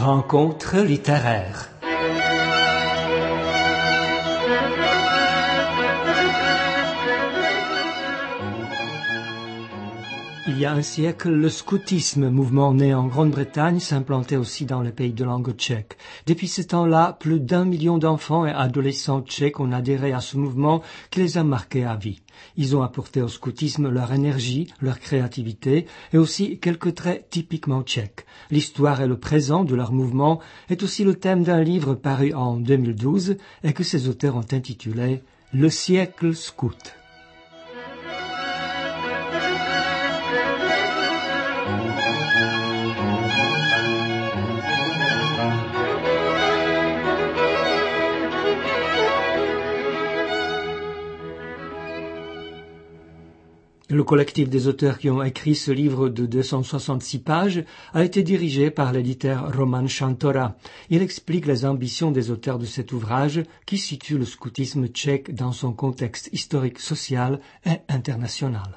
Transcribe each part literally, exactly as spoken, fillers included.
Rencontre littéraire. Il y a un siècle, le scoutisme, mouvement né en Grande-Bretagne, s'implantait aussi dans les pays de langue tchèque. Depuis ce temps-là, plus d'un million d'enfants et adolescents tchèques ont adhéré à ce mouvement qui les a marqués à vie. Ils ont apporté au scoutisme leur énergie, leur créativité et aussi quelques traits typiquement tchèques. L'histoire et le présent de leur mouvement est aussi le thème d'un livre paru en deux mille douze et que ses auteurs ont intitulé « Le siècle scout ». Le collectif des auteurs qui ont écrit ce livre de deux cent soixante-six pages a été dirigé par l'éditeur Roman Chantora. Il explique les ambitions des auteurs de cet ouvrage qui situe le scoutisme tchèque dans son contexte historique, social et international.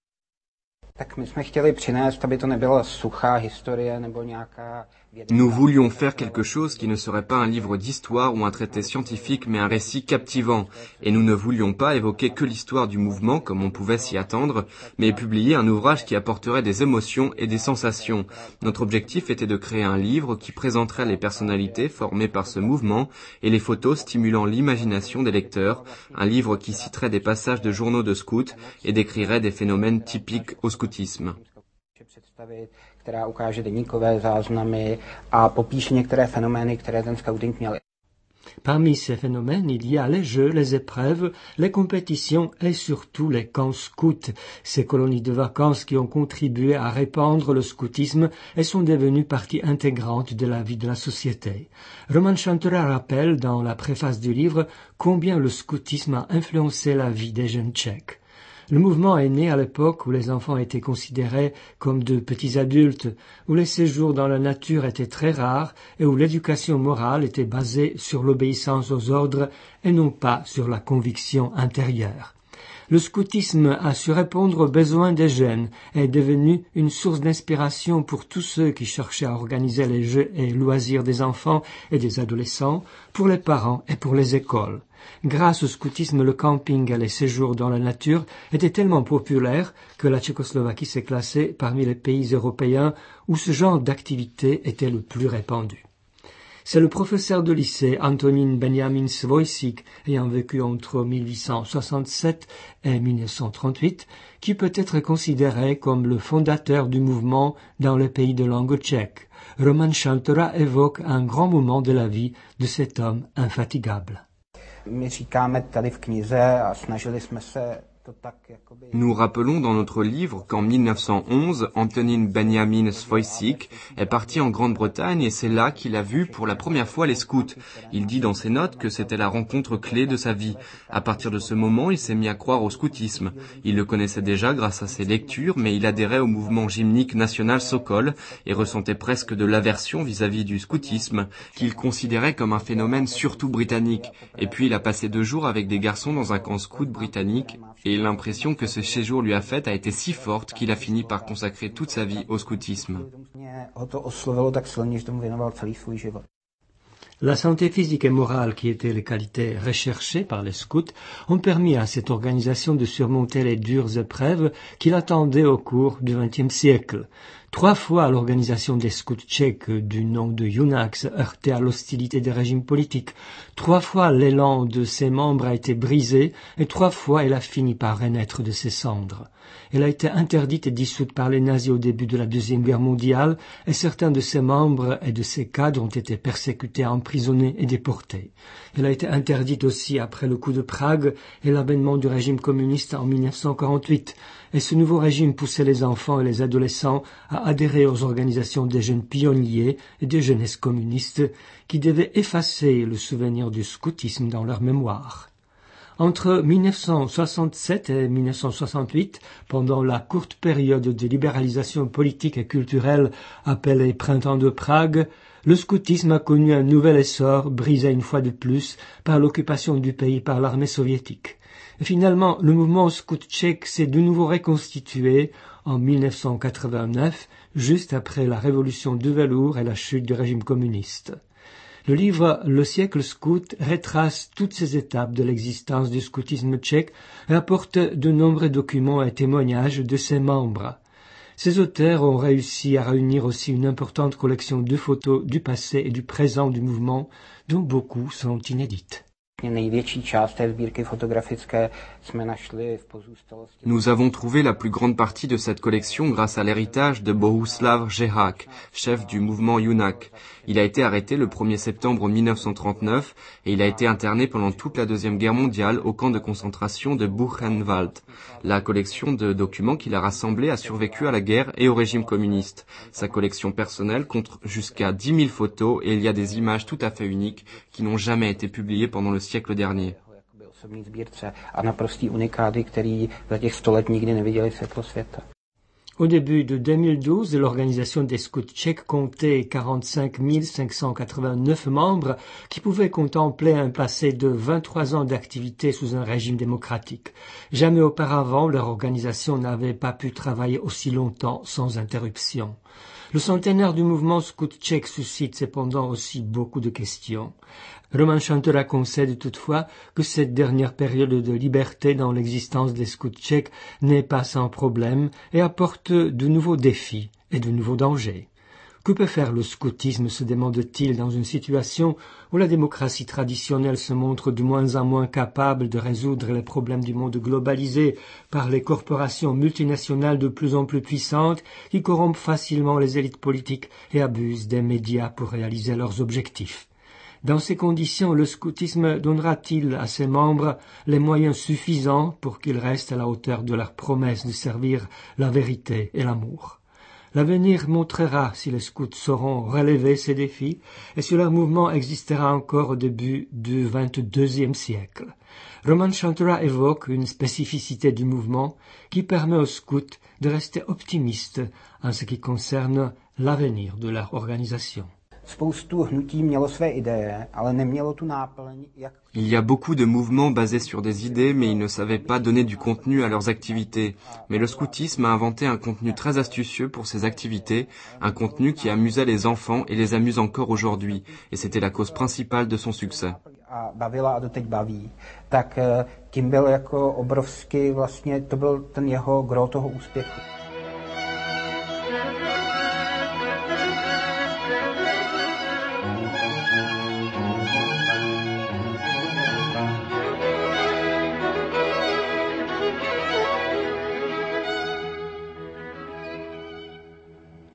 Nous voulions faire quelque chose qui ne serait pas un livre d'histoire ou un traité scientifique, mais un récit captivant. Et nous ne voulions pas évoquer que l'histoire du mouvement, comme on pouvait s'y attendre, mais publier un ouvrage qui apporterait des émotions et des sensations. Notre objectif était de créer un livre qui présenterait les personnalités formées par ce mouvement et les photos stimulant l'imagination des lecteurs, un livre qui citerait des passages de journaux de scouts et décrirait des phénomènes typiques au scoutisme. která ukáže deníkové záznamy a popíše některé fenomény, které ten scouting měl. Parmi ces phénomènes, il y a les jeux, les épreuves, les compétitions et surtout les camps scouts, ces colonies de vacances qui ont contribué à répandre le scoutisme et sont devenues partie intégrante de la vie de la société. Roman Chantora rappelle dans la préface du livre combien le scoutisme a influencé la vie des jeunes tchèques. Le mouvement est né à l'époque où les enfants étaient considérés comme de petits adultes, où les séjours dans la nature étaient très rares et où l'éducation morale était basée sur l'obéissance aux ordres et non pas sur la conviction intérieure. Le scoutisme a su répondre aux besoins des jeunes et est devenu une source d'inspiration pour tous ceux qui cherchaient à organiser les jeux et loisirs des enfants et des adolescents, pour les parents et pour les écoles. Grâce au scoutisme, le camping et les séjours dans la nature étaient tellement populaires que la Tchécoslovaquie s'est classée parmi les pays européens où ce genre d'activité était le plus répandu. C'est le professeur de lycée Antonín Benjamin Svojsík, ayant vécu entre mille huit cent soixante-sept et mille neuf cent trente-huit, qui peut être considéré comme le fondateur du mouvement dans les pays de langue tchèque. Roman Chantora évoque un grand moment de la vie de cet homme infatigable. My říkáme tady v knize a snažili jsme se to tak jakoby... Nous rappelons dans notre livre qu'en mille neuf cent onze, Antonín Benjamin Svojsík est parti en Grande-Bretagne et c'est là qu'il a vu pour la première fois les scouts. Il dit dans ses notes que c'était la rencontre clé de sa vie. À partir de ce moment, il s'est mis à croire au scoutisme. Il le connaissait déjà grâce à ses lectures, mais il adhérait au mouvement gymnique national Sokol et ressentait presque de l'aversion vis-à-vis du scoutisme, qu'il considérait comme un phénomène surtout britannique. Et puis il a passé deux jours avec des garçons dans un camp scout britannique et l'impression que ce séjour lui a faite a été si forte qu'il a fini par consacrer toute sa vie au scoutisme. La santé physique et morale, qui étaient les qualités recherchées par les scouts, ont permis à cette organisation de surmonter les dures épreuves qui l'attendaient au cours du vingtième siècle. Trois fois, l'organisation des scouts tchèques, du nom de Junak, heurtée à l'hostilité des régimes politiques. Trois fois, l'élan de ses membres a été brisé et trois fois, elle a fini par renaître de ses cendres. Elle a été interdite et dissoute par les nazis au début de la Deuxième Guerre mondiale et certains de ses membres et de ses cadres ont été persécutés, emprisonnés et déportés. Elle a été interdite aussi après le coup de Prague et l'avènement du régime communiste en mille neuf cent quarante-huit. Et ce nouveau régime poussait les enfants et les adolescents à adhérer aux organisations des jeunes pionniers et des jeunesses communistes qui devaient effacer le souvenir du scoutisme dans leur mémoire. Entre mille neuf cent soixante-sept et mille neuf cent soixante-huit, pendant la courte période de libéralisation politique et culturelle appelée Printemps de Prague, le scoutisme a connu un nouvel essor, brisé une fois de plus par l'occupation du pays par l'armée soviétique. Et finalement, le mouvement scout tchèque s'est de nouveau reconstitué en mille neuf cent quatre-vingt-neuf, juste après la révolution de velours et la chute du régime communiste. Le livre Le siècle scout retrace toutes ces étapes de l'existence du scoutisme tchèque et apporte de nombreux documents et témoignages de ses membres. Ces auteurs ont réussi à réunir aussi une importante collection de photos du passé et du présent du mouvement, dont beaucoup sont inédites. Nous avons trouvé la plus grande partie de cette collection grâce à l'héritage de Bohuslav Žehák, chef du mouvement Junak. Il a été arrêté le premier septembre mille neuf cent trente-neuf et il a été interné pendant toute la Deuxième Guerre mondiale au camp de concentration de Buchenwald. La collection de documents qu'il a rassemblés a survécu à la guerre et au régime communiste. Sa collection personnelle compte jusqu'à dix mille photos et il y a des images tout à fait uniques qui n'ont jamais été publiées pendant le siècle dernier. Au début de deux mille douze, l'organisation des scouts tchèques comptait quarante-cinq mille cinq cent quatre-vingt-neuf membres qui pouvaient contempler un passé de vingt-trois ans d'activité sous un régime démocratique. Jamais auparavant, leur organisation n'avait pas pu travailler aussi longtemps sans interruption. Le centenaire du mouvement scout tchèque suscite cependant aussi beaucoup de questions. Roman Chantora concède toutefois que cette dernière période de liberté dans l'existence des scouts tchèques n'est pas sans problème et apporte de nouveaux défis et de nouveaux dangers. Que peut faire le scoutisme, se demande-t-il, dans une situation où la démocratie traditionnelle se montre de moins en moins capable de résoudre les problèmes du monde globalisé par les corporations multinationales de plus en plus puissantes qui corrompent facilement les élites politiques et abusent des médias pour réaliser leurs objectifs. Dans ces conditions, le scoutisme donnera-t-il à ses membres les moyens suffisants pour qu'ils restent à la hauteur de leur promesse de servir la vérité et l'amour? L'avenir montrera si les scouts sauront relever ces défis et si leur mouvement existera encore au début du vingt-deuxième siècle. Roman Chantora évoque une spécificité du mouvement qui permet aux scouts de rester optimistes en ce qui concerne l'avenir de leur organisation. Il y a beaucoup de mouvements basés sur des idées, mais ils ne savaient pas donner du contenu à leurs activités. Mais le scoutisme a inventé un contenu très astucieux pour ses activités, un contenu qui amusait les enfants et les amuse encore aujourd'hui, et c'était la cause principale de son succès.